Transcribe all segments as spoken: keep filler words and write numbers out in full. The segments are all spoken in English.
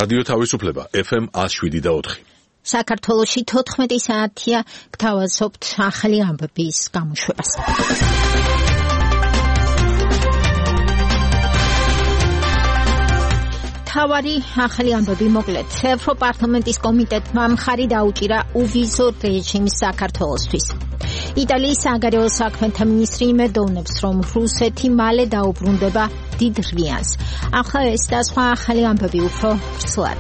რადიო თავისუფლება ეფ ემ one oh seven და four. საქართველოში თოთხმეტი საათია გთავაზობთ ახალი ამბების გამოშვებას. თავარი ახალი ამბები მოკლედ. ევროპარლამენტის კომიტეტმა მხარი დაუჭირა უვიზო რეჟიმს საქართველოსთვის. იტალიის საგარეო საქმეთა მინისტრი იმედოვნებს, რომ რუსეთი მალე დაუბრუნდება დიდ რვიანს. ახლა ეს და სხვა ახალი ამბები უფრო ცვლად.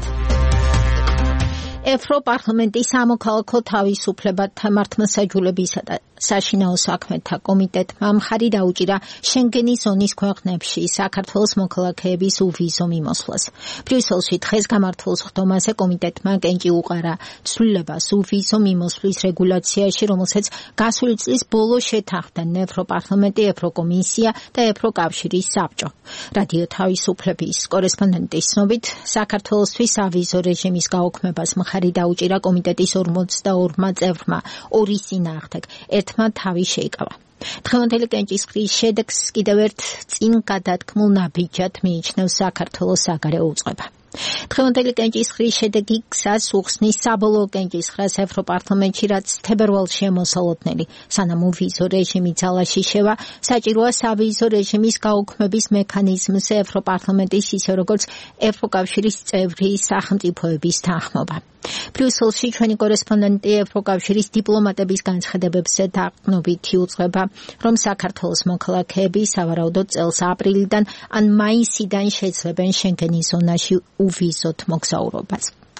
ევროპარლამენტის სამოქალაქო თავისუფლებათა მართლმსაჯულებისა და საშინაო საქმეთა კომიტეტმა მხარი დაუჭირა შენგენის ზონის ქვეყნებში საქართველოს მოქალაქეების უვიზო მიმოსვლას. ბრიუსელში დღეს გამართულ ხდომაზე კომიტეტმა კენჭი უყარა ცვლილებას უვიზო მიმოსვლის რეგულაციაში, რომელსაც გასული წლის ბოლოს შეთანხმდნენ ევროპარლამენტი, ევროკომისია და ევროკავშირის საბჭო. რადიო თავისუფლების კორესპონდენტის ცნობით, საქართველოსთვის ავიზო რეჟიმის გაუქმებას მხარი დაუჭირა კომიტეტის ორმოცდაორმა წევრმა, ორი წინააღმდეგ. ერთმა თავი შეიკავა. დღევანდელი კენჭისყრის შედეგს კიდევ ერთ წინ გადადგმულ ნაბიჯად მიიჩნევს საქართველოს საგარეო უწყება. დღევანდელი კენჭისყრის შედეგი გზას უხსნის საბოლოო კენჭისყრას ევროპარლამენტში, რაც თებერვალშია მოსალოდნელი. სანამ უვიზო რეჟიმი ძალაში შევა, საჭიროა სავიზო რეჟიმის გაუქმების მექანიზმზე ევროპარლამენტის, ისე როგორც ევროკავშირის წევრი სახელმწიფოების თანხმობა. ბრიუსელში ჩვენი კორესპონდენტი ევროკავშირის დიპლომატების განცხადებებზე დაყრდნობით იუწყება, რომ საქართველოს მოქალაქეები სავარაუდოდ წელს აპრილიდან ან მაისიდან შეძლებენ შენგენის ზონაში უვიზოთ მოგზაურობას.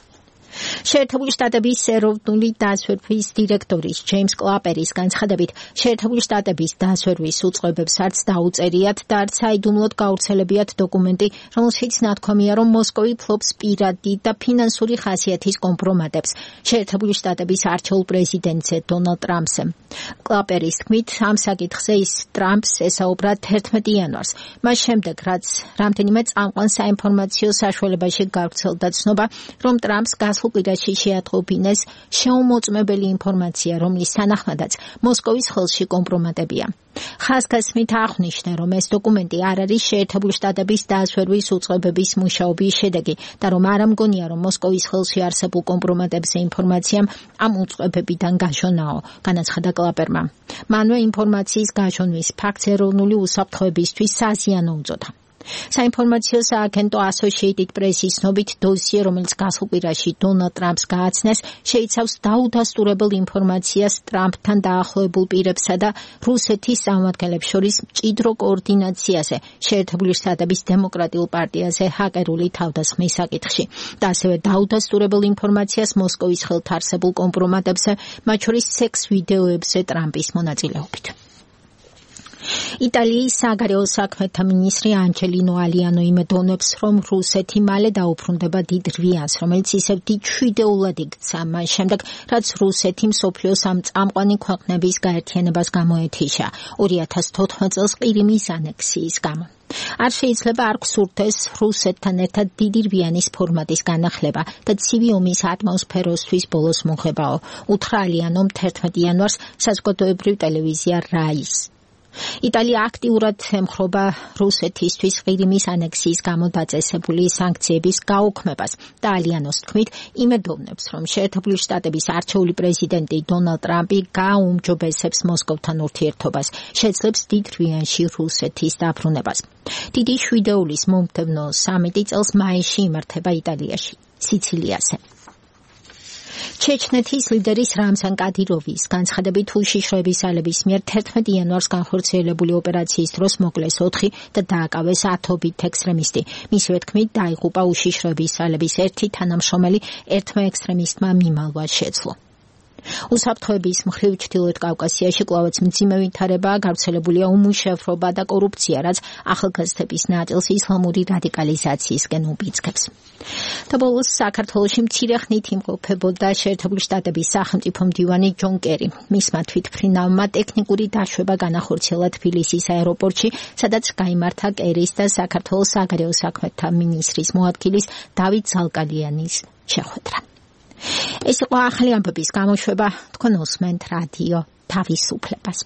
შეერთებული შტატების ეროვნული დაზვერვის დირექტორის ჯეიმს კლაპერის განცხადებით, შეერთებული შტატების დაზვერვის უწყებებს არც დაუწერიათ და არც საიდუმლოდ გავრცელებიათ დოკუმენტი, რომელშიც ნათქვამია, რომ მოსკოვი ფლობს პირადი და ფინანსური ხასიათის კომპრომატებს შეერთებული შტატების არჩეულ პრეზიდენტზე დონალდ ტრამპზე. კლაპერის თქმით, ამ საკითხზე ის ტრამპს ესაუბრა თერთმეტი იანვარს, მას შემდეგ, რაც რამდენიმე წამყვან საინფორმაციო საშუალებაში გავრცელდა ცნობა, რომ ტრამპს გასულ კვირაში შეატყობინეს შეუმოწმებელი ინფორმაცია, რომლის თანახმადაც მოსკოვის ხელში კომპრომატებია. ხაზგასმით აღნიშნა, რომ ეს დოკუმენტი არ არის შეერთებული შტატების დაზვერვის უწყებების მუშაობის შედეგი და რომ არ ამგონია, რომ მოსკოვის ხელში არსებულ კომპრომატებზე ინფორმაციამ ამ უწყებებიდან გაშონაო, განაცხადა კლაპერმა. მანვე ინფორმაციის გაშონვის ფაქტს ეროვნული უსაფრთხოებისთვის საზიანო უწოდა. საინფორმაციო სააგენტო Associated Press-ის ცნობით, დოსიე, რომელიც გასულ კვირაში დონალდ ტრამპს გააცნეს, შეიცავს დაუდასტურებელ ინფორმაციას ტრამპთან დაახლოებულ პირებსა და რუსეთის წარმომადგენლებს შორის მჭიდრო კოორდინაციაზე შეერთებული შტატების დემოკრატიულ პარტიაზე ჰაკერული თავდასხმის საკითხში და ასევე დაუდასტურებელ ინფორმაციას მოსკოვის ხელთ არსებულ კომპრომატებზე, მათ შორის სექს ვიდეოებზე ტრამპის მონაწილეობით. იტალიის საგარეო საქმეთა მინისტრი ანჯელინო ალიანო იმედოვნებს, რომ რუსეთი მალე დაუბრუნდება დიდ რვიანს, რომელიც ისევ დიდ შვიდეულად იქცა მას შემდეგ, რაც რუსეთი მსოფლიოს ამ წამყვანი ქვეყნების გაერთიანებას გამოეთიშა ორი ათას თოთხმეტ წელს ყირიმის ანექსიის გამო. არ შეიძლება არ გსურდეს რუსეთთან ერთად დიდი რვიანის ფორმატის განახლება და ცივი ომის ატმოსფეროსთვის ბოლოს მოხებაო, უთხრა ალიანომ თერთმეტი იანვარს საზოგადოებრივ ტელევიზია რაის. იტალია აქტიურად ემხრობა რუსეთისთვის ყირიმის ანექსიის გამო დაწესებული სანქციების გაუქმებას და ალიანოს თქმით იმედოვნებს, რომ შეერთებული შტატების არჩეული პრეზიდენტი დონალდ ტრამპი გააუმჯობესებს მოსკოვთან ურთიერთობას, შეძლებს დიდ რვიანში რუსეთის დაბრუნებას. დიდი შვიდეულის მომდევნო სამიტი წელს მაისში იმართება იტალიაში, სიცილიაზე. ჩეჩნეთის ლიდერის რამზან კადიროვის განცხადებით, უშიშროების ძალების მიერ თერთმეტი იანვარს განხორციელებული ოპერაციის დროს მოკლეს ოთხი და დააკავეს ათობით ექსტრემისტი. მისივე თქმით, დაიღუპა უშიშროების ძალების ერთი თანამშრომელი, ერთმა ექსტრემისტმა მიმალვა შეძლო. უსაფრთხოების მხრივ ჩრდილოეთ კავკასიაში კვლავაც მძიმე ვითარებაა, გავრცელებულია უმუშევრობა და კორუფცია, რაც ახალგაზრდების ნაწილს ისლამური რადიკალიზაციისკენ უბიძგებს. და ბოლოს საქართველოში მცირე ხნით იმყოფებოდა შეერთებული შტატების სახელმწიფო მდივანი ჯონ კერი. მისმა თვითმფრინავმა ტექნიკური დაშვება განახორციელა თბილისის აეროპორტში, სადაც გაიმართა კერის და საქართველოს საგარეო საქმეთა მინისტრის მოადგილის დავით ზალკალიანის შეხვედრა. ეს იყო ახალი ამბების გამოშვება, თქვენ უსმენთ რადიო თავისუფლებას.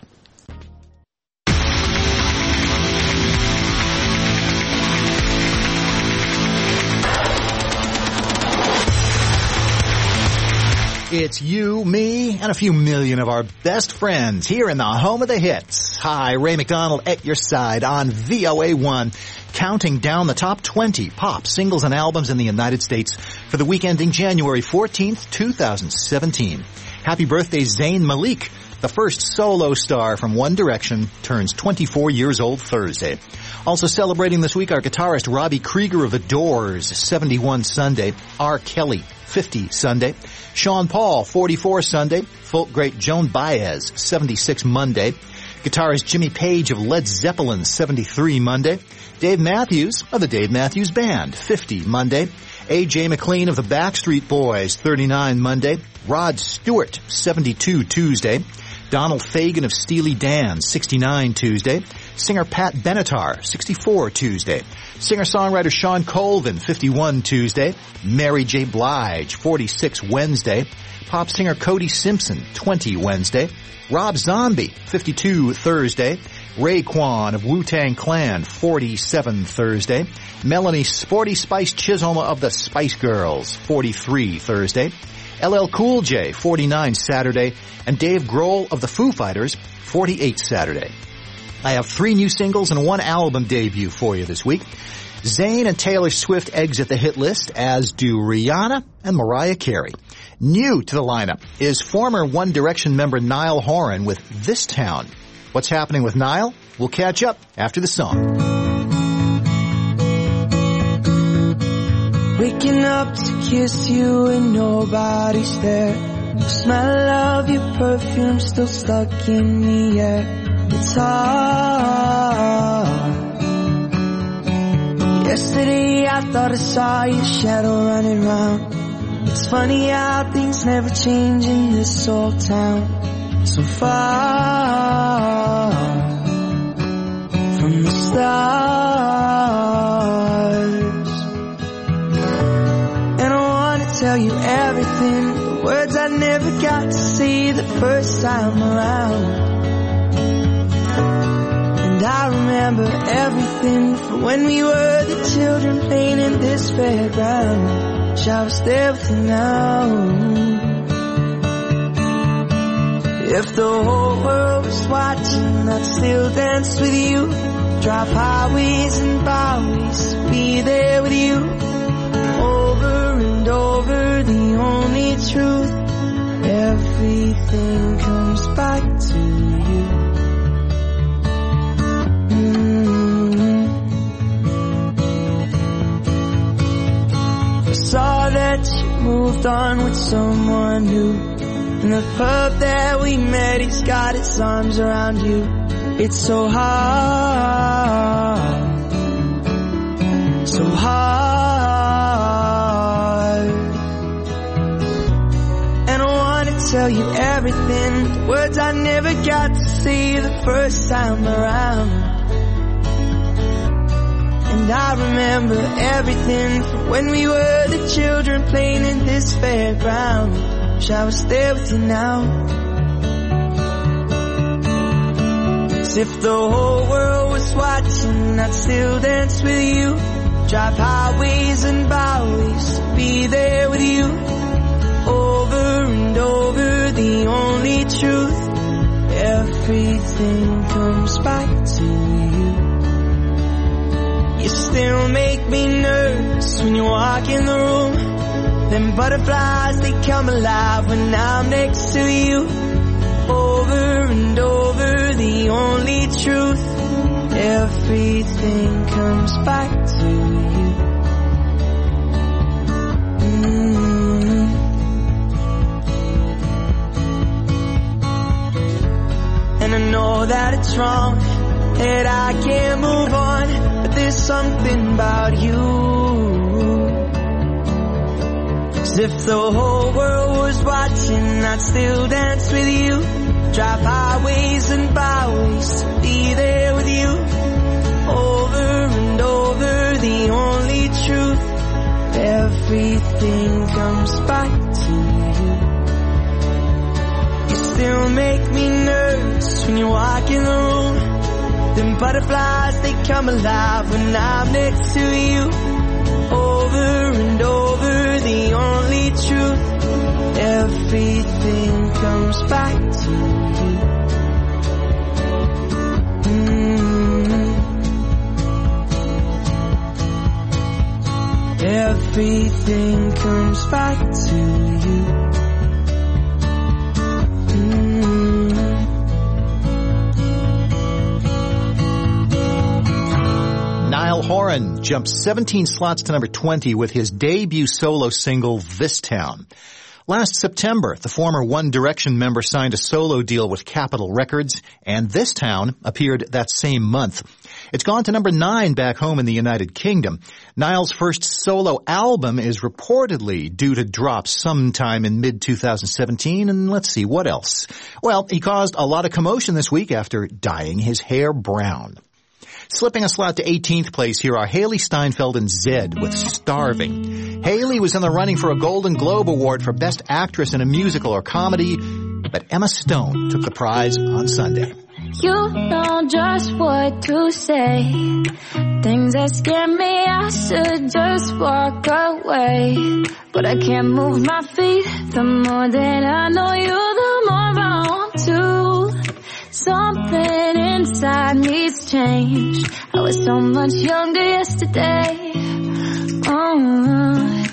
It's you, me, and a few million of our best friends here in the home of the hits. Hi, Ray McDonald at your side on V O A one, counting down the top twenty pop singles and albums in the United States for the week ending January fourteenth, twenty seventeen. Happy birthday, Zayn Malik. The first solo star from One Direction turns twenty-four years old Thursday. Also celebrating this week, our guitarist Robbie Krieger of The Doors, seventy-one Sunday. R. Kelly, fifty Sunday. Sean Paul, forty-four Sunday. Folk great Joan Baez, seventy-six Monday. Guitarist Jimmy Page of Led Zeppelin, seventy-three Monday. Dave Matthews of the Dave Matthews Band, fifty Monday. A J McLean of the Backstreet Boys, thirty-nine Monday. Rod Stewart, seventy-two Tuesday. Donald Fagen of Steely Dan, sixty-nine Tuesday. Singer Pat Benatar, sixty-four Tuesday. Singer-songwriter Sean Colvin, fifty-one Tuesday. Mary J. Blige, forty-six Wednesday. Pop singer Cody Simpson, twenty Wednesday. Rob Zombie, fifty-two Thursday. Raekwon of Wu-Tang Clan, forty-seven Thursday. Melanie Sporty Spice Chisholm of the Spice Girls, forty-three Thursday. L L Cool J, forty-nine Saturday. And Dave Grohl of the Foo Fighters, forty-eight Saturday. I have three new singles and one album debut for you this week. Zayn and Taylor Swift exit the hit list, as do Rihanna and Mariah Carey. New to the lineup is former One Direction member Niall Horan with This Town. What's happening with Niall? We'll catch up after the song. Waking up to kiss you and nobody's there. The smell of your perfume still stuck in the air. It's hard. Yesterday I thought I saw your shadow running round. It's funny how things never change in this old town. So far from the stars. And I wanna tell you everything, the words I never got to say the first time around. And I remember everything from when we were the children playing in this fairground. Wish I was there with you now. If the whole world was watching, I'd still dance with you. Drive highways and byways, be there with you. Over and over, the only truth. Everything comes back to you. Mm-hmm. I saw that you moved on with someone new. In the pub that we met, he's got his arms around you. It's so hard, so hard. And I wanna tell you everything, the words I never got to say the first time around. And I remember everything from when we were the children playing in this fairground. Wish I was there with you now. 'Cause if the whole world was watching, I'd still dance with you. Drive highways and byways, be there with you. Over and over, the only truth. Everything comes back to you. You still make me nervous when you walk in the room. Them butterflies, they come alive when I'm next to you. Over and over, the only truth. Everything comes back to you. Mm-hmm. And I know that it's wrong, that I can't move on, but there's something about you. If the whole world was watching, I'd still dance with you. Drive highways and byways, be there with you. Over and over, the only truth. Everything comes back to you. You still make me nervous when you walk in the room. Them butterflies, they come alive when I'm next to you. Over and over, the only truth. everything comes back to you. Mm. Everything comes back to you. Mm. Niall Horan jumps seventeen slots to number twenty with his debut solo single, This Town. Last September, the former One Direction member signed a solo deal with Capitol Records, and This Town appeared that same month. It's gone to number nine back home in the United Kingdom. Niall's first solo album is reportedly due to drop sometime in mid twenty seventeen, and let's see, what else? Well, he caused a lot of commotion this week after dyeing his hair brown. Slipping a slot to eighteenth place, here are Haley Steinfeld and Zed with Starving. Haley was in the running for a Golden Globe Award for Best Actress in a Musical or Comedy, but Emma Stone took the prize on Sunday. You know just what to say. Things that scare me, I should just walk away. But I can't move my feet. The more that I know you, the more I want to. Something inside me's changed. I was so much younger yesterday. Oh.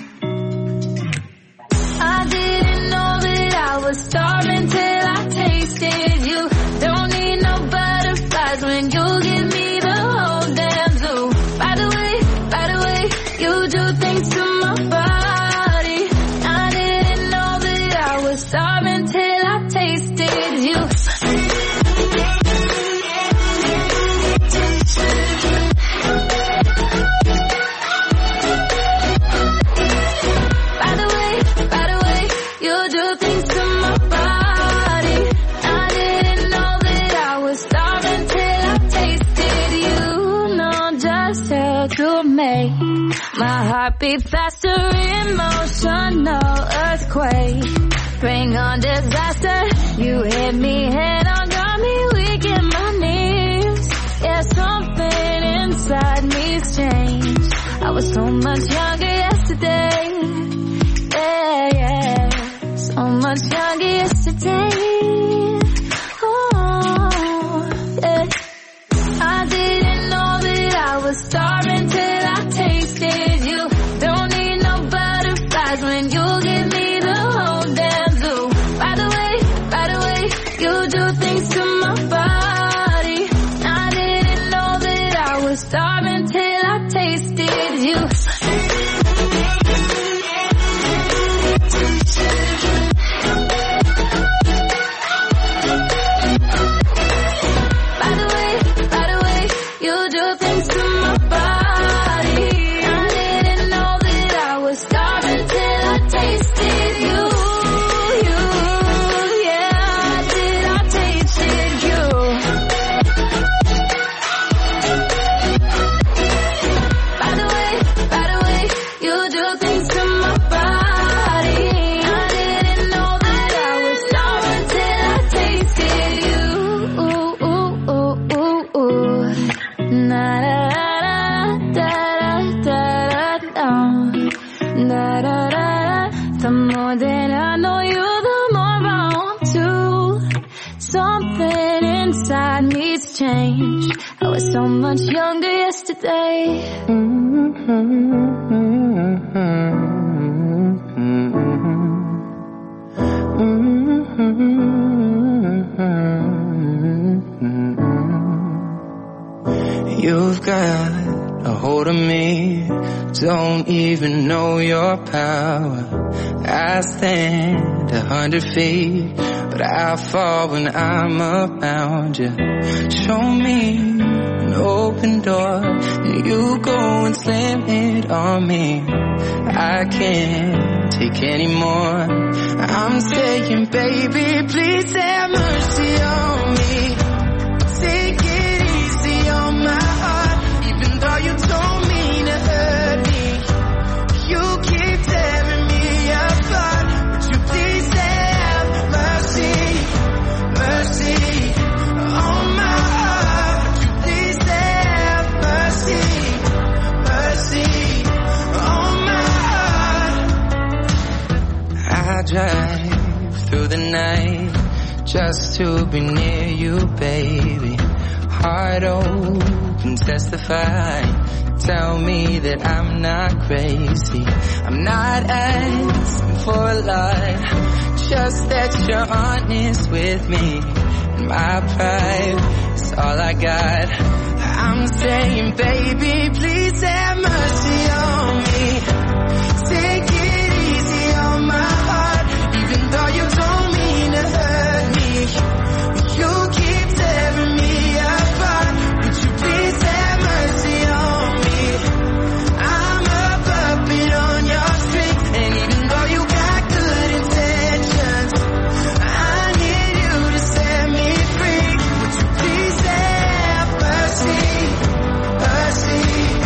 I didn't know that I was starving till I tasted you. Don't need no butterflies when you give me the whole damn zoo. By the way, by the way, you do things to my body. I didn't know that I was starving till I tasted you. By the way, by the way, you do things to my body. I didn't know that I was starving till I tasted you. Know just how to make my heart beat faster, emotional earthquake. Bring on disaster. You hit me head on, got me weak in my knees. Yeah, something inside me's changed. I was so much younger yesterday. Yeah, yeah, so much younger yesterday. Oh, yeah. I didn't know that I was starving till I tasted you. Don't need no butterflies when you give me the whole damn zoo. By the way, by the way, you do things to my body. I didn't know that I was starving till I tasted you. By the way, by the way, you do things to my body. I didn't know that I was starving till I tasted you. You, yeah, till I tasted you. By the way, by the way, you do things to my body. I didn't know that I was starving till I tasted you. Ooh, ooh, ooh, ooh, ooh. Na da da da da da da. Da da da. The more that I know you, the more I want to. Something inside me's changed. I was so much younger yesterday. You've got a hold of me, don't even know your power. I stand a hundred feet, but I fall when I'm around you. Show me an open door, and you go and slam it on me. I can't take any more. I'm saying, baby, please have mercy on me. Take it easy on my heart, even though you told me to hurt me. You keep tearing me apart. Would you please have mercy, mercy on my heart? Would you please have mercy, mercy on my heart? I drive just to be near you, baby. Heart open, testify. Tell me that I'm not crazy. I'm not asking for a lot, just that you're honest with me. And my pride is all I got. I'm saying, baby, please have mercy on me. Take it easy on my heart, even though you don't mean to hurt me. You keep tearing me apart. Would you please have mercy on me? I'm a puppet on your string, and even though you got good intentions, I need you to set me free. Would you please have mercy, mercy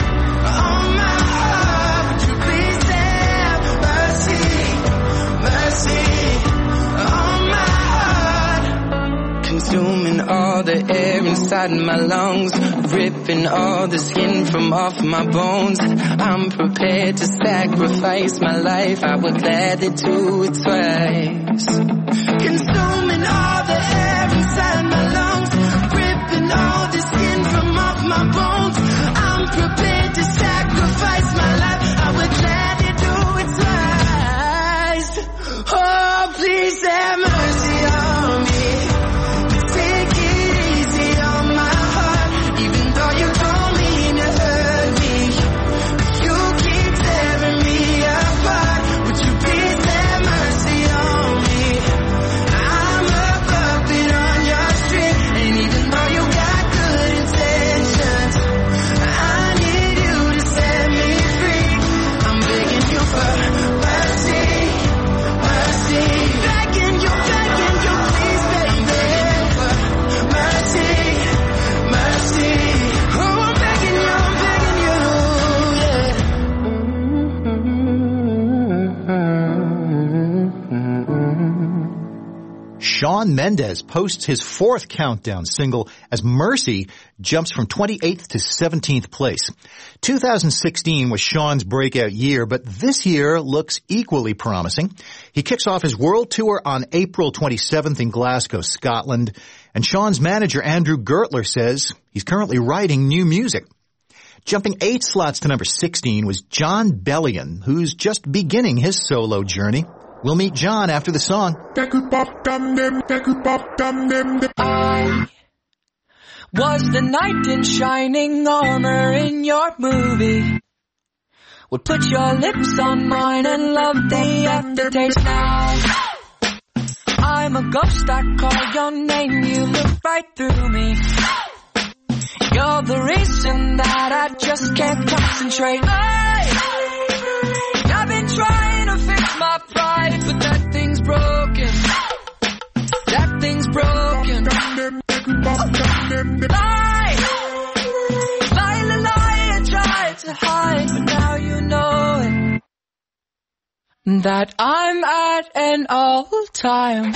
on my heart? Would you please have mercy, mercy on my heart? Consuming all the air inside my lungs, ripping all the skin from off my bones. I'm prepared to sacrifice my life, I would gladly do it twice. Consuming all the air inside my lungs, ripping all the skin from off my bones. I'm prepared to sacrifice my life, I would gladly do it twice. Oh, please have mercy on me. Take it easy on my heart, even though you don't mean to hurt me. You keep tearing me apart. Would you please have mercy on me? I'm a puppet on your string, and even though you got good intentions, I need you to set me free. I'm begging you for mercy, mercy. Begging you, begging you, please, baby, for mercy, mercy. Oh, I'm begging you, I'm begging you, yeah. Shawn Mendes posts his fourth countdown single as Mercy jumps from twenty-eighth to seventeenth place. two thousand sixteen was Shawn's breakout year, but this year looks equally promising. He kicks off his world tour on April twenty-seventh in Glasgow, Scotland, and Shawn's manager Andrew Gertler says he's currently writing new music. Jumping eight slots to number sixteen was Jon Bellion, who's just beginning his solo journey. We'll meet John after the song. I was the knight in shining armor in your movie. Would put your lips on mine and love the aftertaste now. I'm a ghost, I call your name, you look right through me. You're the reason that I just can't concentrate. Hey, I've been trying to fix my pride, but that thing's broken. That thing's broken. Lie, lie, lie, lie, I tried to hide, but now you know it. That I'm at an all-time.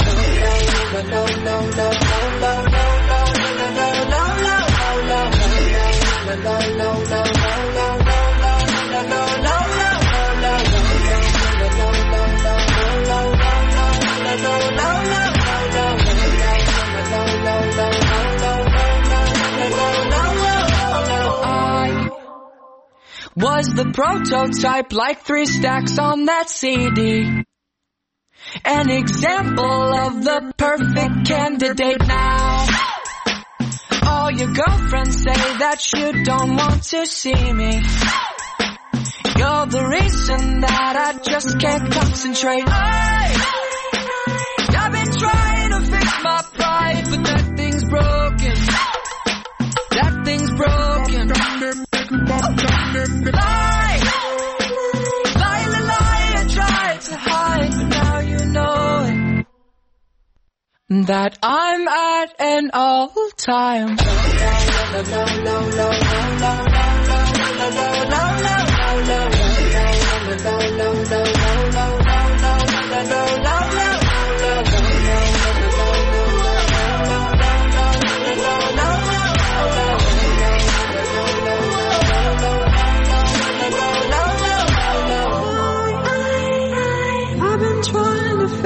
Was the prototype, like three stacks on that C D. An example of the perfect candidate now. All your girlfriends say that you don't want to see me. You're the reason that I just can't concentrate. Hey, I've been trying to fix my pride, but that thing's broken. That thing's broken. Lie, lie, lie, lie, I tried to hide, but now you know it. That I'm at an all-time. I've been trying to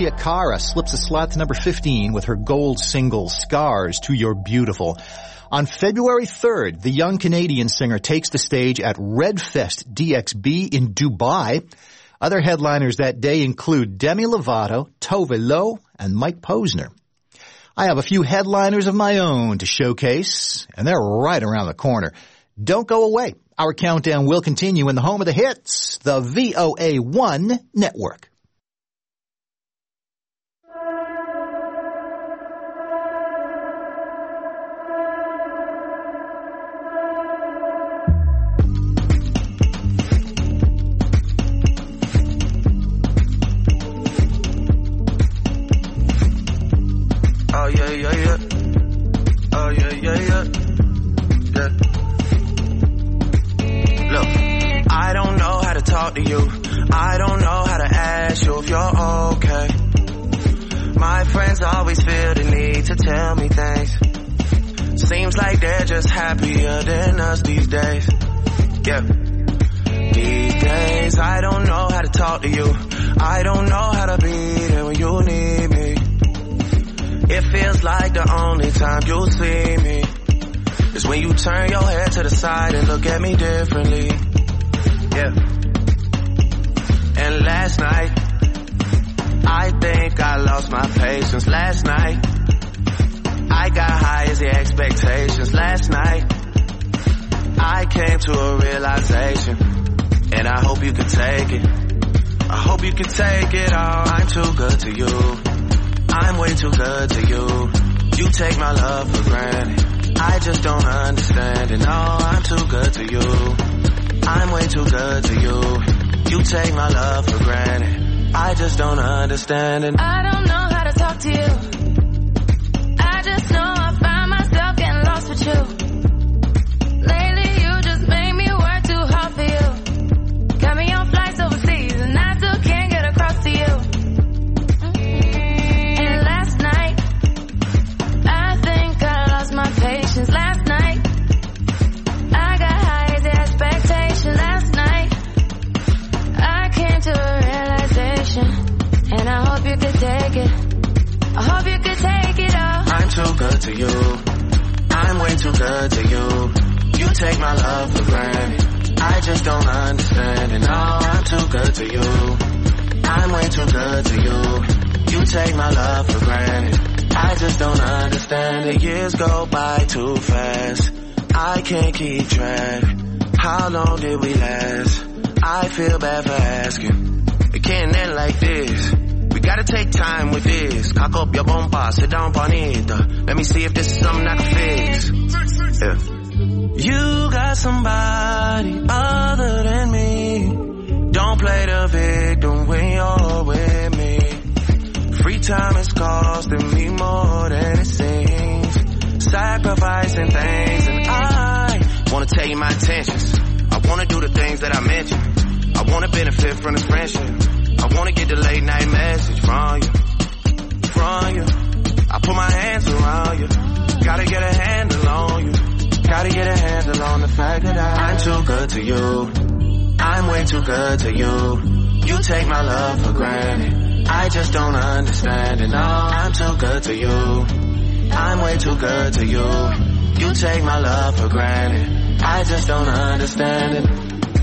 Alessia Cara slips a slot to number fifteen with her gold single, Scars Too You're Beautiful. On February third, the young Canadian singer takes the stage at Redfest D X B in Dubai. Other headliners that day include Demi Lovato, Tove Lo, and Mike Posner. I have a few headliners of my own to showcase, and they're right around the corner. Don't go away. Our countdown will continue in the home of the hits, the V O A one Network. Oh yeah, yeah, yeah. Oh yeah, yeah, yeah. Yeah. Look, I don't know how to talk to you. I don't know how to ask you if you're okay. My friends always feel the need to tell me things. Seems like they're just happier than us these days. Yeah. These days, I don't know how to talk to you. I don't know how to be there when you need me. It feels like the only time you'll see me is when you turn your head to the side and look at me differently. Yeah. And last night, I think I lost my patience. Last night, I got high as the expectations. Last night, I came to a realization, and I hope you can take it. I hope you can take it all. I'm too good to you. I'm way too good to you. You take my love for granted. I just don't understand it. No, I'm too good to you. I'm way too good to you. You take my love for granted. I just don't understand it. I don't know how to talk to you. I just know I find myself getting lost with you. Lately you just made me work too hard for you. Got me on flights overseas and I still can't get across to you. Patience last night, I got high as the expectation. Last night, I came to a realization, and I hope you could take it. I hope you could take it all. I'm too good to you. I'm way too good to you. You take my love for granted. I just don't understand it. No, I'm too good to you. I'm way too good to you. You take my love for granted. I just don't understand it. Years go by too fast. I can't keep track. How long did we last? I feel bad for asking. It can't end like this. We gotta take time with this. Cock up your bumper, sit down on it. Let me see if this is something I can fix. Yeah. You got somebody other than me. Don't play the victim when you're with me. Free time is costing me more than it seems. Sacrificing things, and I wanna tell you my intentions. I wanna do the things that I mentioned. I wanna benefit from this friendship. I wanna get the late night message from you, from you. I put my hands around you. Gotta get a handle on you. Gotta get a handle on the fact that I, I'm too good to you. I'm way too good to you. You take my love for granted. I just don't understand it. No, I'm too good to you. I'm way too good to you. You take my love for granted. I just don't understand it.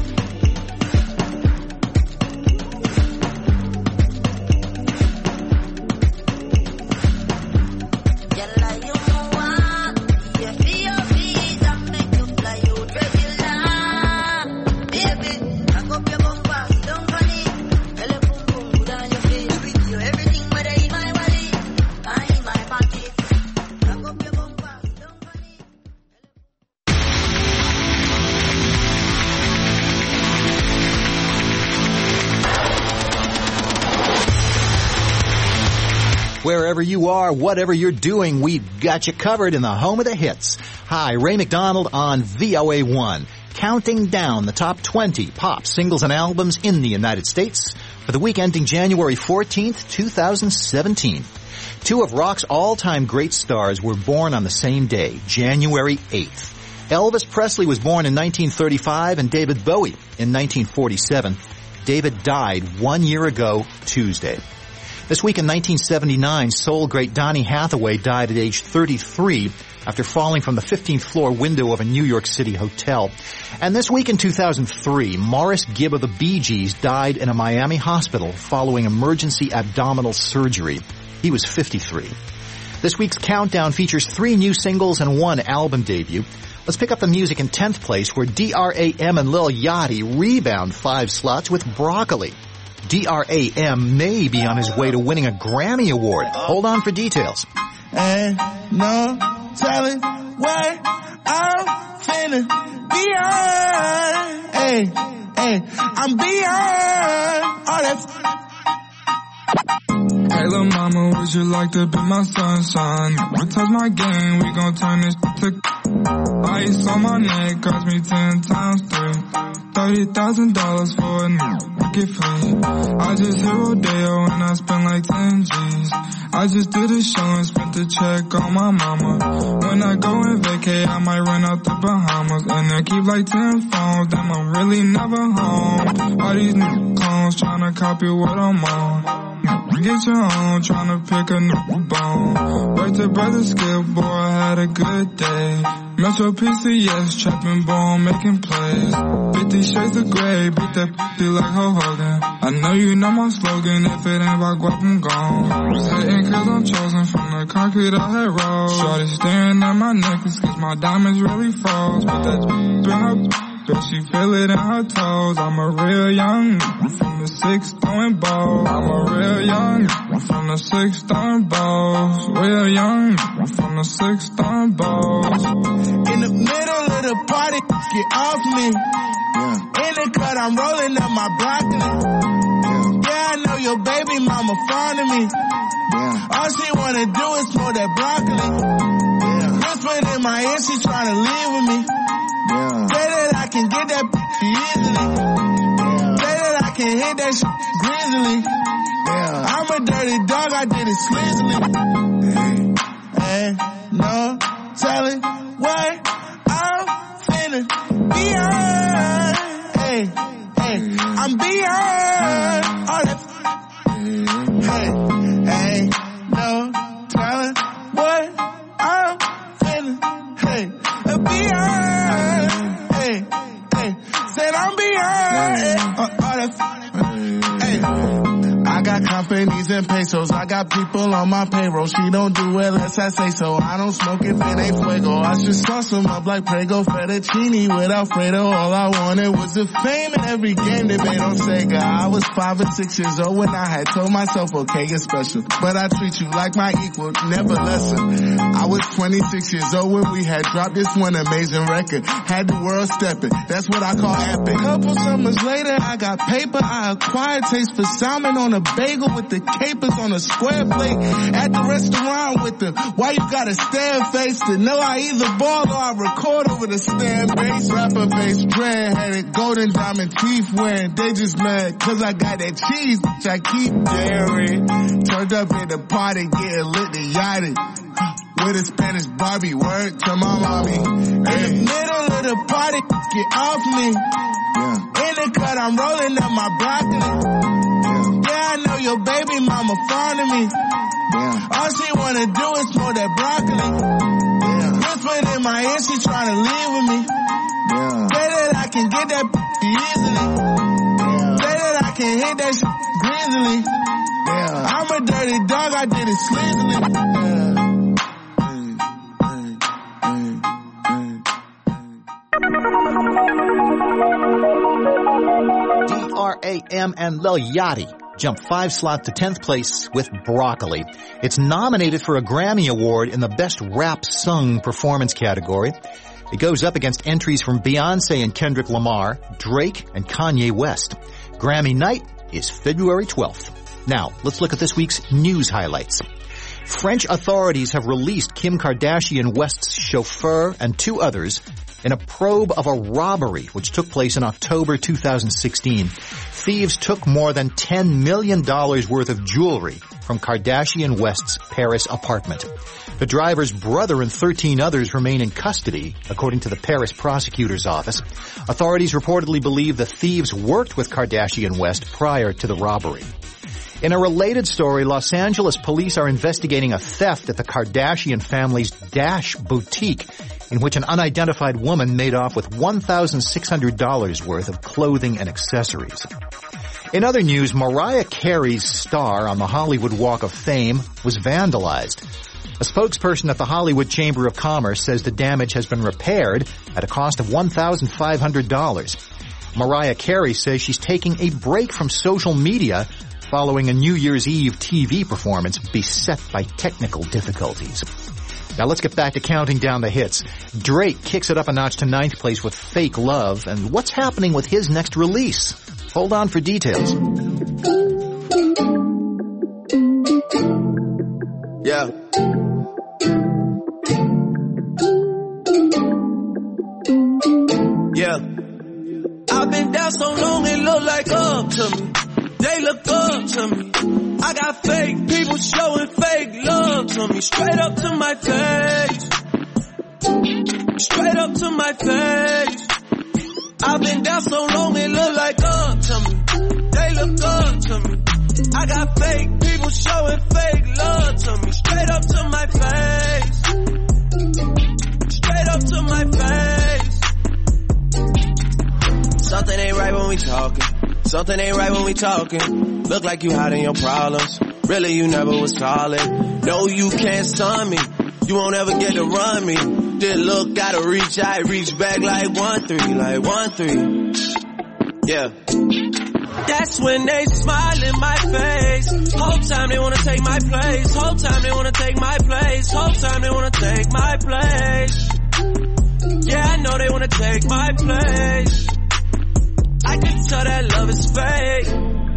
Wherever you are, whatever you're doing, we've got you covered in the home of the hits. Hi, Ray McDonald on V O A one, counting down the top twenty pop singles and albums in the United States for the week ending January fourteenth, two thousand seventeen. Two of rock's all-time great stars were born on the same day, January eighth. Elvis Presley was born in nineteen thirty-five and David Bowie in nineteen forty-seven. David died one year ago Tuesday. This week in nineteen seventy-nine, soul great Donny Hathaway died at age thirty-three after falling from the fifteenth floor window of a New York City hotel. And this week in two thousand three, Morris Gibb of the Bee Gees died in a Miami hospital following emergency abdominal surgery. He was fifty-three. This week's countdown features three new singles and one album debut. Let's pick up the music in tenth place, where D R A M and Lil Yachty rebound five slots with Broccoli. D R A M may be on his way to winning a Grammy Award. Hold on for details. Ain't no telling what I'm finna beyond. Hey, hey, I'm beyond all that. Hey, little mama, would you like to be my sunshine? We touch my game, we gon' turn this to ice on my neck, cost me ten times three. Thirty thousand dollars for a new get free. I just hit Rodeo and I spent like ten G's. I just did a show and spent the check on my mama. When I go and vacay, I might run out the Bahamas. And I keep like ten phones, damn, I'm really never home. All these new clones tryna copy what I'm on. Get your own, tryna pick a new bone. Right to brother Skip, boy, I had a good day. Metro P C S, trapping bone, making plays. Fifty shades of gray, beat that p***y like Ho Hogan. I know you know my slogan, if it ain't about guap, I'm gone. Was hating cause I'm chosen from the concrete I had rolled. Shorty staring at my necklace cause my diamonds really froze. Put that been her but she feel it in her toes. I'm a real young from the six throwing balls. I'm a real young from the six throwing balls. Real young from the six throwing balls. In the middle of the party, get off me. Yeah. In the cut, I'm rolling up my broccoli. Yeah, yeah, I know your baby mama fond of me. Yeah. All she wanna do is smoke that broccoli. Yeah. Whispered in my ear, she tryna leave with me. Yeah. Say that I can get that easily. Yeah. Say that I can hit that shit greasily. Yeah. I'm a dirty dog, I did it sleazily. Ain't no telling what I'm finna beyond. Hey, hey, I'm beyond all that. Hey, ain't no telling what I'm finna. Hey, beyond. Hey, hey, said I'm beyond. Hey, all that. Hey. I got companies and pesos. I got people on my payroll. She don't do it unless I say so. I don't smoke if it ain't fuego. I should sauce them up like Prego fettuccine with Alfredo. All I wanted was the fame in every game debate on Sega. I was five or six years old when I had told myself, okay, you're special, but I treat you like my equal, never lesser. I was twenty-six years old when we had dropped this one amazing record. Had the world stepping. That's what I call epic. Couple summers later, I got paper. I acquired taste for salmon on a bagel with the capers on a square plate at the restaurant with the why you gotta stare face to know I either ball or I record over the stand bass. Rapper bass, dread-headed, golden diamond teeth wearing. They just mad cause I got that cheese which I keep daring. Turned up at the party getting lit and yachted with a Spanish Barbie, word to my mommy. In the middle of the party, get off me. Yeah. In the cut, I'm rolling up my broccoli. Yeah, I know your baby mama fond of me. Yeah. All she wanna do is smoke that broccoli. Yeah. Whispered in my ear, she tryna leave with me. Yeah. Say that I can get that easily. Yeah. Say that I can hit that shit greasily. Yeah. I'm a dirty dog, I did it sleazily. Yeah. D R A M and Lil Yachty jumped five slots to tenth place with Broccoli. It's nominated for a Grammy Award in the Best Rap Sung Performance category. It goes up against entries from Beyonce and Kendrick Lamar, Drake, and Kanye West. Grammy night is February twelfth. Now, let's look at this week's news highlights. French authorities have released Kim Kardashian West's chauffeur and two others in a probe of a robbery which took place in October two thousand sixteen. Thieves took more than ten million dollars worth of jewelry from Kardashian West's Paris apartment. The driver's brother and thirteen others remain in custody, according to the Paris prosecutor's office. Authorities reportedly believe the thieves worked with Kardashian West prior to the robbery. In a related story, Los Angeles police are investigating a theft at the Kardashian family's Dash boutique, in which an unidentified woman made off with one thousand six hundred dollars worth of clothing and accessories. In other news, Mariah Carey's star on the Hollywood Walk of Fame was vandalized. A spokesperson at the Hollywood Chamber of Commerce says the damage has been repaired at a cost of one thousand five hundred dollars. Mariah Carey says she's taking a break from social media following a New Year's Eve T V performance beset by technical difficulties. Now let's get back to counting down the hits. Drake kicks it up a notch to ninth place with Fake Love, and what's happening with his next release? Hold on for details. Yeah. Yeah. I've been down so long it look like up to me. They look up to me. I got fake people showing fake love to me. Straight up to my face. Straight up to my face. I've been down so long it look like up to me. They look up to me. I got fake people showing fake love to me. Straight up to my face. Straight up to my face. Something ain't right when we talking. Something ain't right when we talking. Look like you hiding your problems. Really, you never was calling. No, you can't stun me. You won't ever get to run me. Did look, gotta reach out, reach back like one three, like one three. Yeah. That's when they smile in my face. Whole time they wanna take my place. Whole time they wanna take my place. Whole time they wanna take my place. Yeah, I know they wanna take my place. I can tell that love is fake.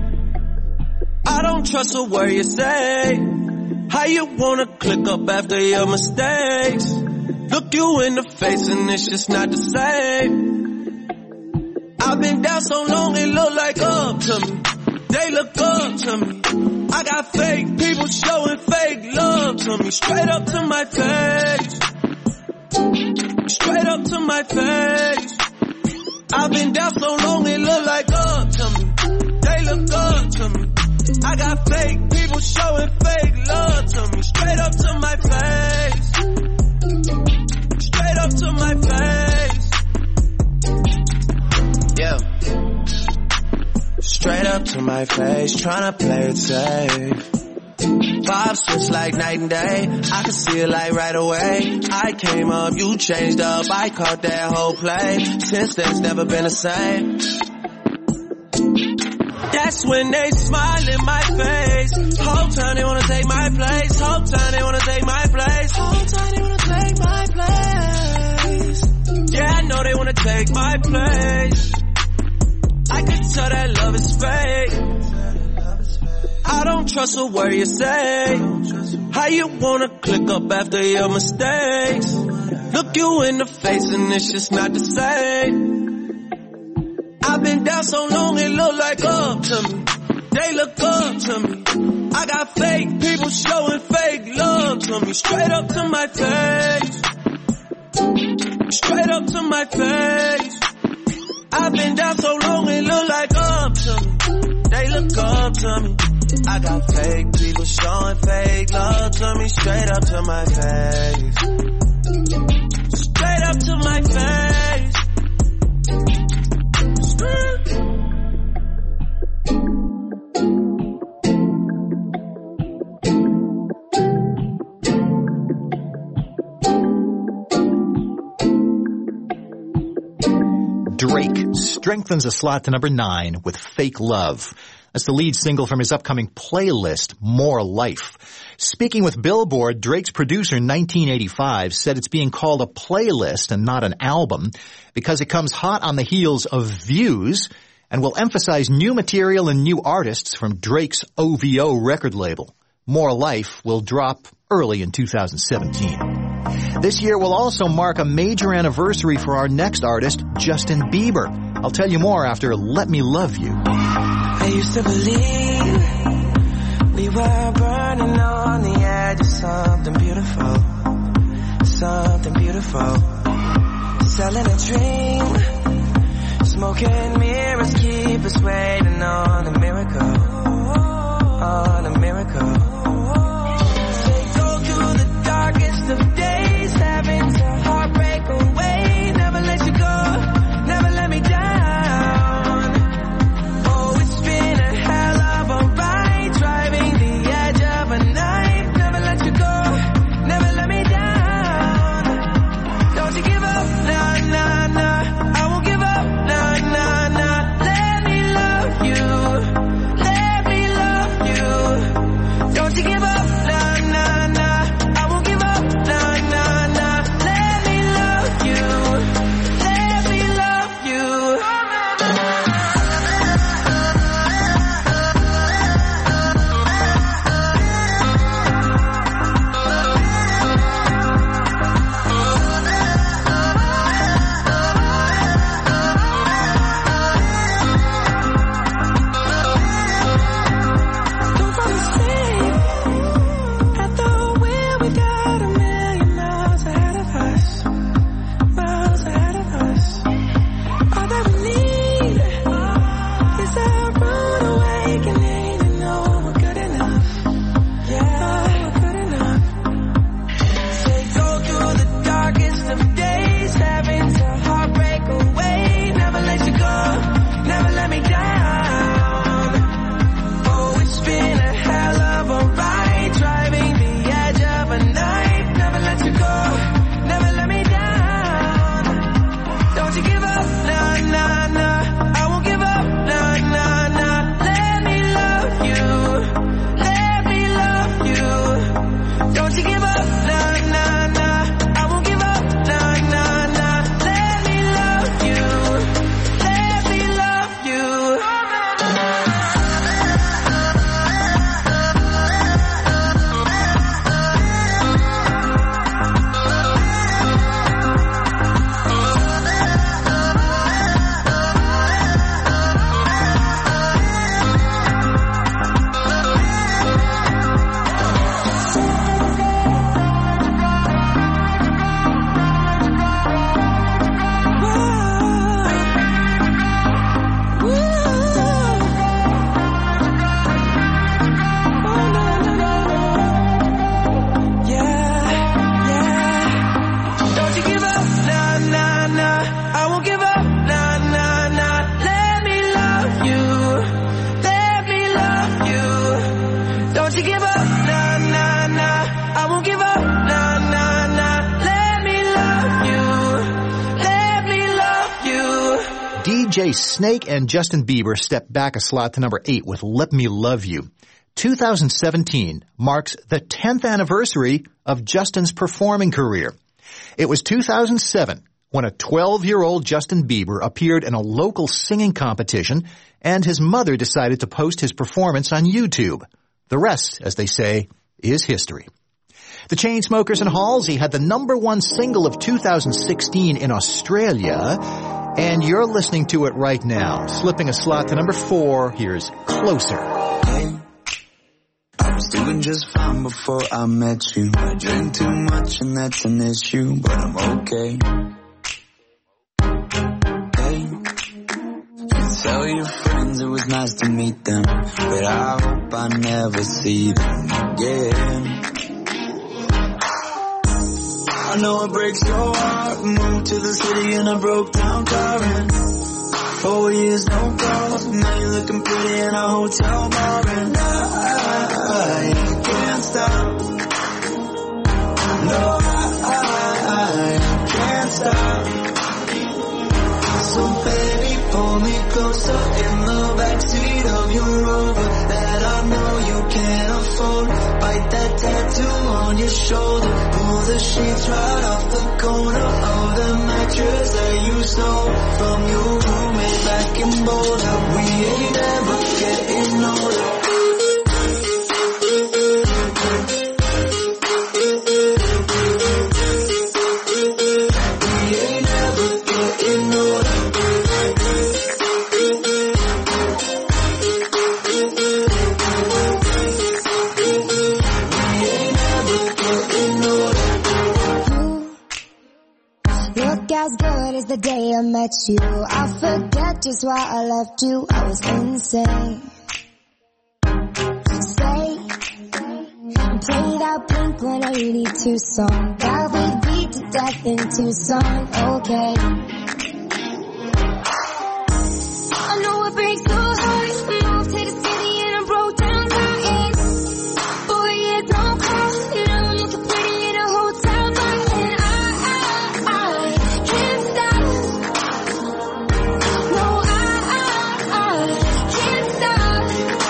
I don't trust a word you say. How you wanna click up after your mistakes? Look you in the face and it's just not the same. I've been down so long it look like up to me. They look up to me. I got fake people showing fake love to me. Straight up to my face. Straight up to my face. I've been down so long it look like up to me. They look up to me. I got fake people showing fake love to me. Straight up to my face. Straight up to my face. Yeah. Straight up to my face, tryna play it safe. Vibe switch like night and day. I can see it like right away. I came up, you changed up. I caught that whole play. Since then, it's never been the same. That's when they smile in my face. Whole time they wanna take my place. Whole time they wanna take my place. Whole time they wanna take my place. Yeah, I know they wanna take my place. I can tell that love is fake. I don't trust a word you say. How you wanna click up after your mistakes? Look you in the face and it's just not the same. I've been down so long it look like up to me. They look up to me. I got fake people showing fake love to me. Straight up to my face. Straight up to my face. I've been down so long it look like up to me. They look up to me. I got fake people showing fake love to me. Straight up to my face. Straight up to my face. Drake strengthens a slot to number nine with Fake Love. That's the lead single from his upcoming playlist, More Life. Speaking with Billboard, Drake's producer, nineteen eighty-five, said it's being called a playlist and not an album because it comes hot on the heels of Views and will emphasize new material and new artists from Drake's O V O record label. More Life will drop early in two thousand seventeen. This year will also mark a major anniversary for our next artist, Justin Bieber. I'll tell you more after Let Me Love You. I used to believe we were burning on the edge of something beautiful, something beautiful. Selling a dream, smoking mirrors keep us waiting on a miracle. on a miracle. Say go through the darkest of days, having to heartbreak away. Never let you go, never let me down. Oh, it's been a hell of a ride, driving the edge of a knife. Never let you go, never let me down. Don't you give up, nah, nah, nah. I won't give up, nah, nah, nah. Let me love you, let me love you. Don't you give up, nah, nah, nah. I won't give up, nah, nah, nah. Let me love you, let me love you. Don't fall asleep at the wheel. We got a million miles ahead of us, miles ahead of us. All that we need is a rude awakening to know we're good enough. Yeah, we're good enough. Say go through the darkest of days, having to heartbreak away. Never let you go, never let me down. Oh, it's been a hell of a ride, driving the edge of a knife. Never let you go, never let me down. Don't you give up, nah, nah, nah. I won't give up, nah, nah, nah. Let me love you, let me love you. Don't you give up, nah, nah, nah. I won't give up, nah, nah, nah. Let me love you, let me love you. Don't you give up, nah, nah, nah. I won't give up, nah, nah, nah. Let me love you, let me love you. Don't you give up, nah, nah, nah. I won't give up, nah, nah, nah. Let me love you, let me love you. D J Snake and Justin Bieber step back a slot to number eight with Let Me Love You. two thousand seventeen marks the tenth anniversary of Justin's performing career. It was two thousand seven when a twelve-year-old Justin Bieber appeared in a local singing competition, and his mother decided to post his performance on YouTube. The rest, as they say, is history. The Chainsmokers and Halsey had the number one single of two thousand sixteen in Australia, and you're listening to it right now. Slipping a slot to number four, here's Closer. Hey, I was doing just fine before I met you. I drink too much and that's an issue, but I'm okay. Hey, you tell your friends it was nice to meet them, but I hope I never see them again. I know it breaks your heart. Moved to the city in a broke down car and four years no calls. Now you're looking pretty in a hotel bar and I, I can't stop. No, I, I can't stop. So baby, pull me closer in the backseat of your Rover that I know you can't afford. Bite that tattoo on your shoulder. Pull the sheets right off the corner of the mattress that you stole from your roommate back in Boulder. We ain't ever getting older. We ain't ever getting older. As good as the day I met you, I forget just why I left you. I was insane. that Blink one eighty-two song that we beat to death in Tucson, okay. I know it breaks your heart. Move to the city and I broke down crying. Four years no call. Now I'm looking pretty in a hotel bar. And I, I, I can't stop. No, I, I, I can't stop.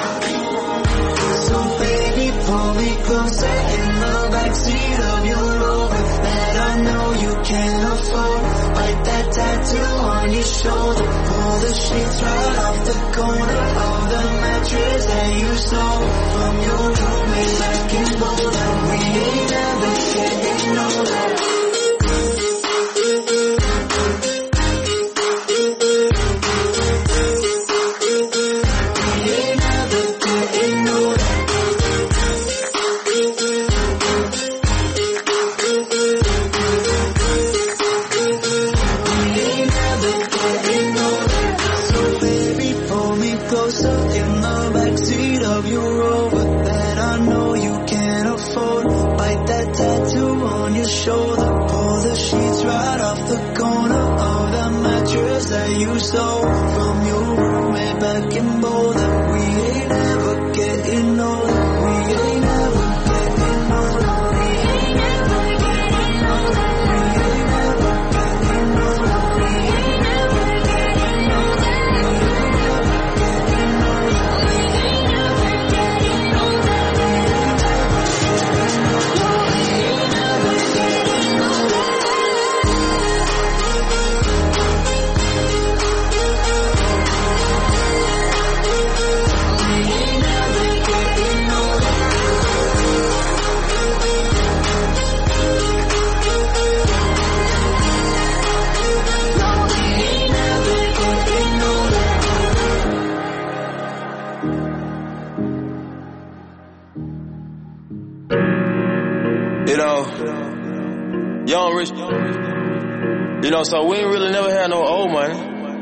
So baby, pull me closer in the backseat of your Rover that I know you can't afford. Bite that tattoo on your shoulder. Pull the sheets right off the corner of the mattress that you stole from your roommate back in Boulder. We ain't never getting older. Shoulder, pull the sheets right off the corner of the mattress that you stole from your roommate back in Boulder. We ain't ever getting older. We ain't ever getting older. We ain't ever getting older. We ain't ever getting older. We ain't ever getting older. We ain't ever getting older. You know, young rich, you know, so we ain't really never had no old money.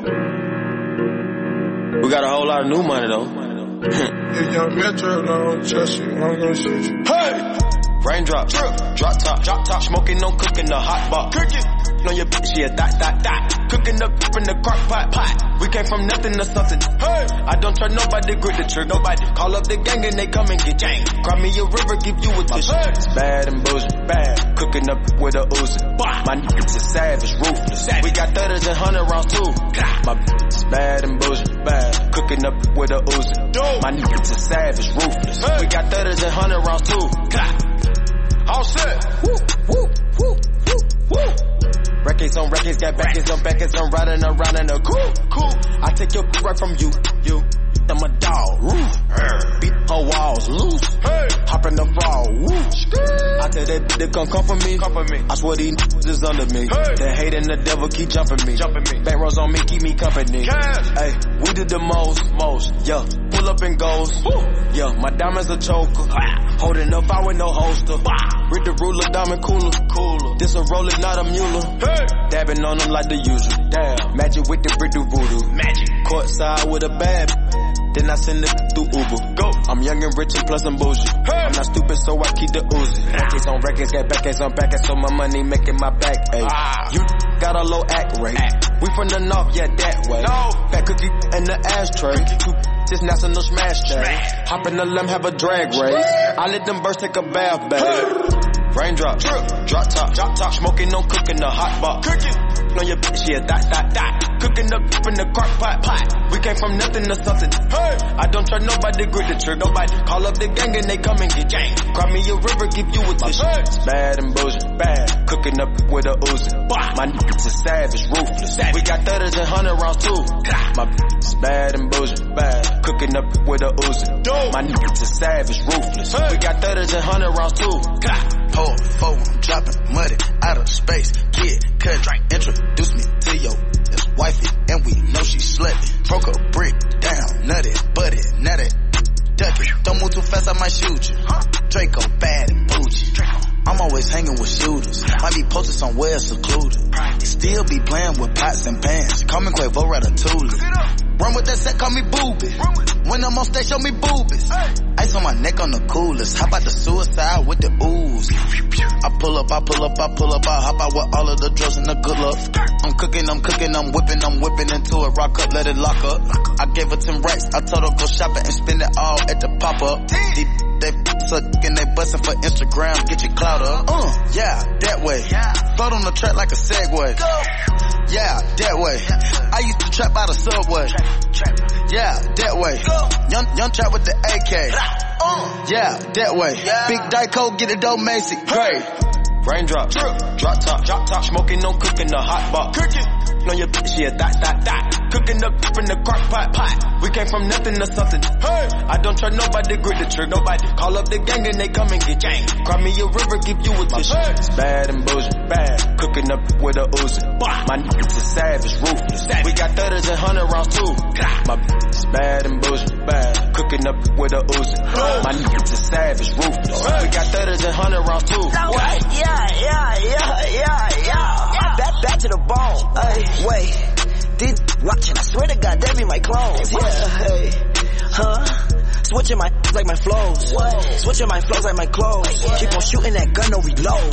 We got a whole lot of new money though. If young Metro don't trust you, I'm gonna shoot you. Hey! Raindrop, drip, drop top, drop top, smoking, no cooking, the hot pot. Cooking, on your bitch, yeah, dot, dot, dot. Cooking up in the crock pot, pot. We came from nothing to something. Hey! I don't trust nobody, grip the trigger, nobody. Call up the gang and they come and get gang. Cry me a river, give you a tissue. Hey! It's bad and bullshit, bad. Cooking up with a Uzi. My niggas is savage, ruthless. We got thudders and hundred rounds too. My bitch is bad and bullshit, bad. Cooking up with a Uzi. My niggas is savage, ruthless. We got thudders and hundred rounds too. All set. Woo, woo, woo, woo, woo. Records on records, got backers on backers. I'm riding around in a cool, cool. I take your right from you, you. I'm a dog, roof. Beat her walls loose. Hey. Hop in the fall, woo. I tell that they gon' come for me, come for me. I swear these niggas is under me. Hey. The hate and the devil keep jumping me, jumping me. Bank rolls on me, keep me company. Hey, we did the most, most. Yeah, pull up and goes. Woo. Yeah, my diamonds a choker. Ah. Holding up, I with no holster. Ah. Read the ruler, diamond cooler, cooler. This a roller, not a mule. Hey. Dabbing on them like the usual. Damn, magic with the brick do voodoo. Magic. Courtside with a bad. Then I send it through Uber. Go. I'm young and rich and plus I'm bullshit. Hey. I'm not stupid, so I keep the Uzi. Records on records, got backers on backers, so my money making my back ache. Ah. You got a low act rate. Act. We from the north, yeah, that way. No. Fat cookie in the ashtray. Two just national smash day. Hop in the limb, have a drag race. I let them birds take a bath, babe. Hey. Raindrop, drip, drop top, drop top, smoking, no cooking, the hot pot. Cooking, on your bitch, yeah, dot, dot, dot. Cooking up in the crock pot, pot. We came from nothing to something. Hey, I don't trust nobody, grip the trigger, nobody. Call up the gang and they come and get gang. Cry me a river, give you a tissue. It's bad and bullshit, bad. Cooking up with a Uzi. My niggas is savage, ruthless. We got thudders and hundred rounds too. My bitch is bad and bullshit, bad. Cooking up with a Uzi. My niggas is savage, ruthless. We got thudders and hundred rounds too. Four, four, I'm dropping money out of space. Kid, cut, drink, introduce me to your wifey, and we know she slutty. Broke a brick down, nutty, buddy, nutty, ducky. Don't move too fast, I might shoot you. Draco bad and bougie. I'm always hanging with shooters. Might be posted somewhere secluded. Still be playing with pots and pans. Call me Quavo Ratatouille. Run with that set, call me Boobies. When I'm on stage, show me boobies. Ice on my neck on the coolest. How about the suicide with the ooze? I pull up, I pull up, I pull up, I hop out with all of the drugs and the good luck. I'm cooking, I'm cooking, I'm whipping, I'm whipping into it. Rock up, let it lock up. I gave her ten racks, I told her go shopping and spend it all at the pop-up. They, they suck and they bustin' for Instagram, get your clout up. Uh, yeah, that way. Float on the track like a Segway. Yeah, that way. I used to trap by the subway. Yeah, that way. Young, young trap with the A K. Yeah, that way. Big Dyco, get it dough, Macy. Great. Raindrop, drop top, drop top, smoking, no cooking, the hot pot. Cooking. On your bitch, yeah, that, that, that. Cooking up in the crock pot, pot. We came from nothing to something. Hey, I don't trust nobody, grip the trigger, nobody. Call up the gang and they come and get gang. Cry me a river, give you a tissue. Hey. It's bad and bullshit, bad. Cooking up with a Uzi. My niggas is savage, ruthless. We got thudders and hundred rounds too. My bitch is bad and bullshit, bad. Cooking up with a Uzi. My niggas is savage, ruthless. We got thudders and hundred rounds too. Right, yeah, yeah, yeah, yeah, yeah. Back, back to the bone. Ay, wait, these watching, I swear to God, they be my clones. Yeah, hey, huh? Switching my like my flows. Switching my flows like my clothes. Keep on shooting that gun, no reload.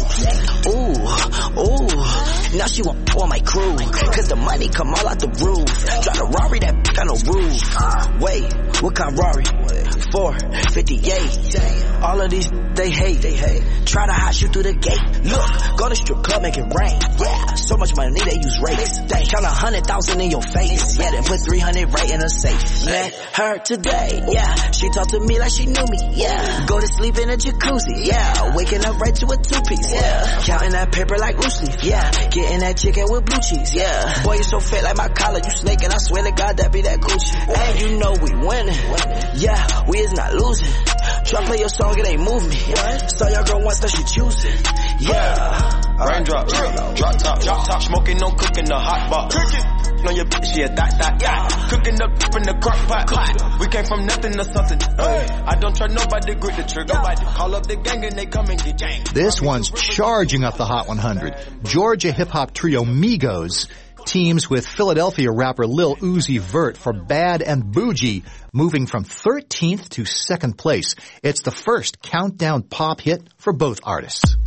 Ooh, ooh. Now she want on my crew. Cause the money come all out the roof. Drive a Rari that got no roof. Wait, what kind of Rari? four fifty-eight. All of these, they hate. They hate. Try to hide you through the gate. Look, go to strip club, make it rain. Yeah, so much money they use rates. They count a hundred thousand in your face. Yeah, then put three hundred right in a safe. Met her today. Yeah, she talked to me like she knew me. Yeah, go to sleep in a jacuzzi. Yeah, waking up right to a two piece. Yeah, counting that paper like loose leaf. Yeah, getting that chicken with blue cheese. Yeah, boy you so fat like my collar. You snaking, I swear to God that be that Gucci. And you know we winning. Yeah, we is not losing. Try play your song, it ain't move me. Saw your girl once that she choosing. Yeah. Raindrop, drop top, drop top, smoking, no cooking, the hot pot. Cooking on your bitch, yeah, that, that, yeah. Cooking up in the crock pot, pot. We came from nothing to something. Hey, I don't trust nobody, grip the trigger, nobody. Call up the gang and they come and get gang. This one's charging up the Hot one hundred. Georgia hip-hop trio Migos teams with Philadelphia rapper Lil Uzi Vert for Bad and Bougie, moving from thirteenth to second place. It's the first countdown pop hit for both artists.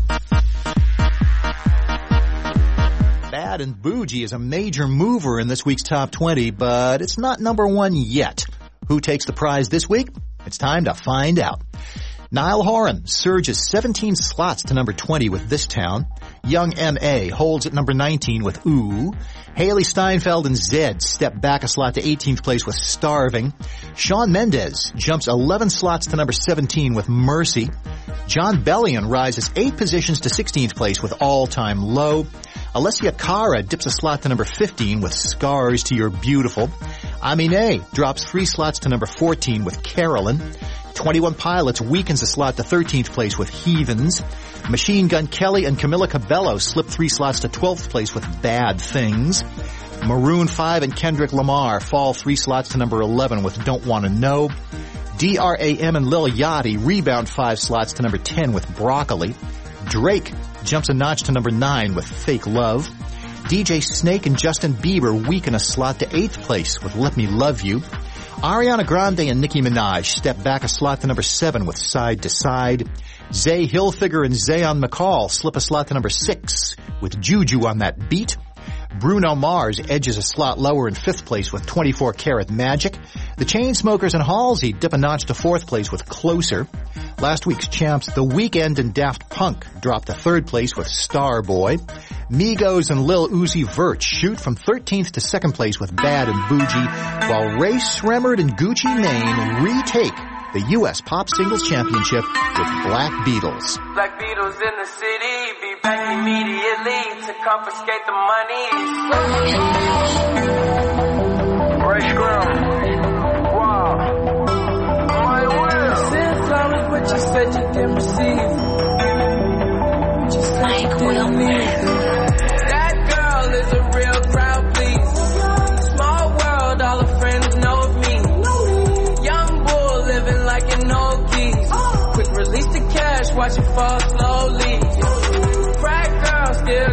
Bad and Bougie is a major mover in this week's top twenty, but it's not number one yet. Who takes the prize this week? It's time to find out. Niall Horan surges seventeen slots to number twenty with This Town. Young M A holds at number nineteen with Ooh. Haley Steinfeld and Zedd step back a slot to eighteenth place with Starving. Shawn Mendes jumps eleven slots to number seventeen with Mercy. John Bellion rises eight positions to sixteenth place with All Time Low. Alessia Cara dips a slot to number fifteen with Scars to Your Beautiful. Aminé drops three slots to number fourteen with Carolyn. twenty-one Pilots weakens a slot to thirteenth place with Heathens. Machine Gun Kelly and Camila Cabello slip three slots to twelfth place with Bad Things. Maroon five and Kendrick Lamar fall three slots to number eleven with Don't Wanna Know. D R A M and Lil Yachty rebound five slots to number ten with Broccoli. Drake jumps a notch to number nine with Fake Love. D J Snake and Justin Bieber weaken a slot to eighth place with Let Me Love You. Ariana Grande and Nicki Minaj step back a slot to number seven with Side to Side. Zay Hilfiger and Zayn McCall slip a slot to number six with Juju on That Beat. Bruno Mars edges a slot lower in fifth place with twenty-four karat Magic. The Chainsmokers and Halsey dip a notch to fourth place with Closer. Last week's champs, The Weeknd and Daft Punk drop to third place with Starboy. Migos and Lil Uzi Vert shoot from thirteenth to second place with Bad and Bougie, while Ray Sremmurd and Gucci Mane retake the U S Pop Singles Championship with Black Beatles. Black Beatles in the city, be back immediately to confiscate the money. Ray Sremmurd, wow, my will. Send flowers, but you said you didn't receive. Just like Will. That girl is a real crowd, please. Small world, all her friends know of me. Young bull living like an old geese. Quick release the cash, watch it fall slowly. Frat girl still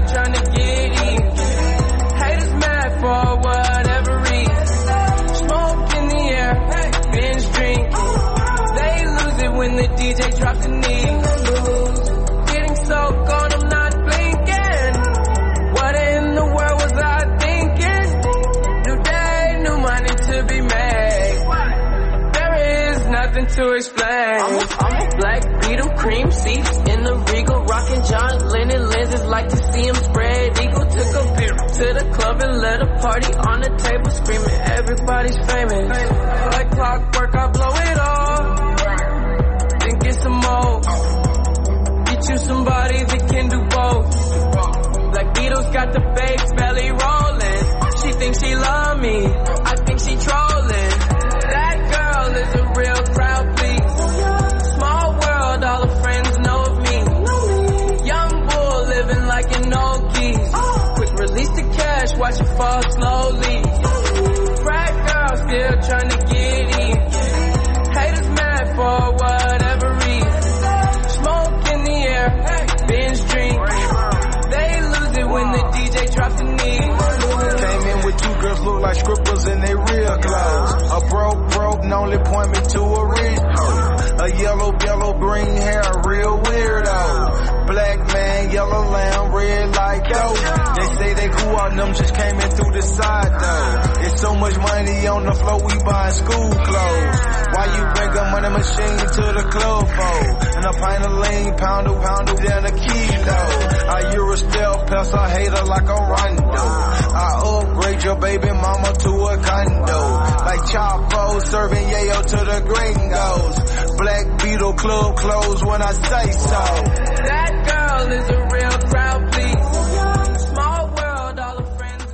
to explain. I'm a, I'm a black Beetle, cream seats in the Regal, rocking John Lennon lenses, like to see him spread eagle. Took a beer to the club and let a party on the table, screaming everybody's famous. Like clockwork, I blow it all, then get some more. Get you somebody that can do both. Black Beetle's got the babes belly rolling. She thinks she love me, I think she trolling. That girl is a real crowd, please. Small world, all her friends know of me. Young bull living like an old geese. Quick release the cash, watch it fall slowly. Frat girl still trying to get in. Haters mad for whatever reason. Smoke in the air, binge drink. They lose it when the D J drops the knee. Came in with two girls look like strippers in their real clothes. A broke, broke, and only point me to a rich hoe. A yellow, yellow, green hair, real weirdo. Black man, yellow lamb, red like dough. They say they cool out, them just came in through the side though. It's so much money on the floor, we buying school clothes. Why you bring a money machine to the club for? And a pint of lean, pound a pound of down a kilo. I Euro stealth, pass a hater like a rondo. I upgrade your baby mama to a condo. Like Chapo serving yayo to the gringos. Black Beetle club closed when I say so. That girl is a real crowd, please. Small world, all her friends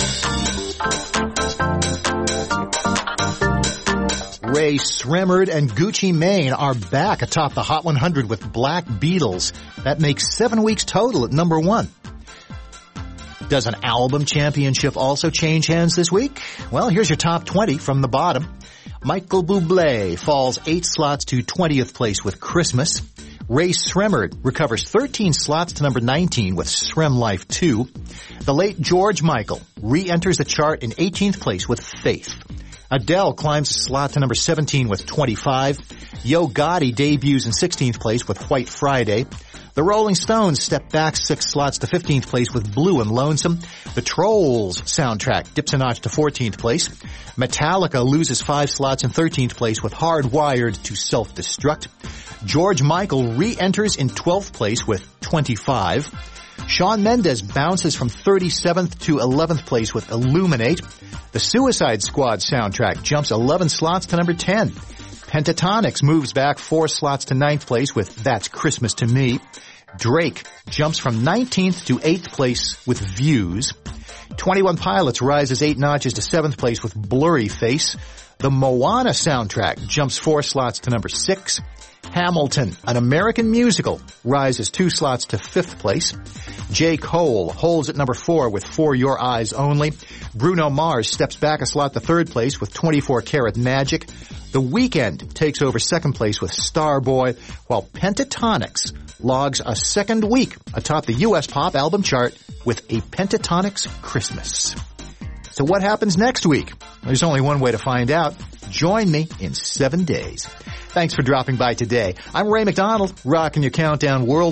know. Ray Sremmurd and Gucci Mane are back atop the Hot one hundred with Black Beatles. That makes seven weeks total at number one. Does an album championship also change hands this week? Well, here's your top twenty from the bottom. Michael Bublé falls eight slots to twentieth place with Christmas. Ray Sremmurd recovers thirteen slots to number nineteen with Srem Life two. The late George Michael re-enters the chart in eighteenth place with Faith. Adele climbs a slot to number seventeen with twenty-five. Yo Gotti debuts in sixteenth place with White Friday. The Rolling Stones step back six slots to fifteenth place with Blue and Lonesome. The Trolls soundtrack dips a notch to fourteenth place. Metallica loses five slots in thirteenth place with Hardwired to Self-Destruct. George Michael re-enters in twelfth place with twenty-five. Shawn Mendes bounces from thirty-seventh to eleventh place with Illuminate. The Suicide Squad soundtrack jumps eleven slots to number ten. Pentatonix moves back four slots to ninth place with That's Christmas to Me. Drake jumps from nineteenth to eighth place with Views. twenty-one Pilots rises eight notches to seventh place with Blurry Face. The Moana soundtrack jumps four slots to number six. Hamilton, an American musical, rises two slots to fifth place. J. Cole holds at number four with For Your Eyes Only. Bruno Mars steps back a slot to third place with twenty-four Karat Magic. The Weeknd takes over second place with Starboy, while Pentatonix logs a second week atop the U S pop album chart with A Pentatonix Christmas. So what happens next week? There's only one way to find out. Join me in seven days. Thanks for dropping by today. I'm Ray McDonald, rocking your countdown world.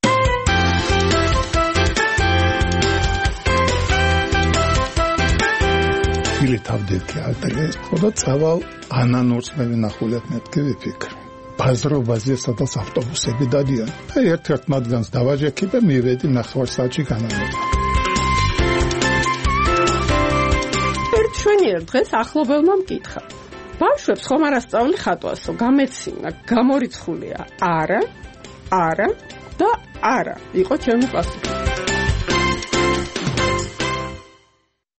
Ili თავდეთი ალტერეს, ხოდა წავალ ანანურს მე ვინახულებ მეთქი ვიფიქრ. ბაზრობაზე სადაც ავტობუსები დადიან. აი ერთ-ერთ მათგანს დავაჯექი და მივედი ნახევარსაათში განამება. ერთ შვენიერ დღეს ახლობელმა მკითხა. ბავშვებს ხომ არ ასწავლი ხატვასო, გამეცინა, გამორიცხულია არა, არა და არა. იყო ჩემი პასუხი.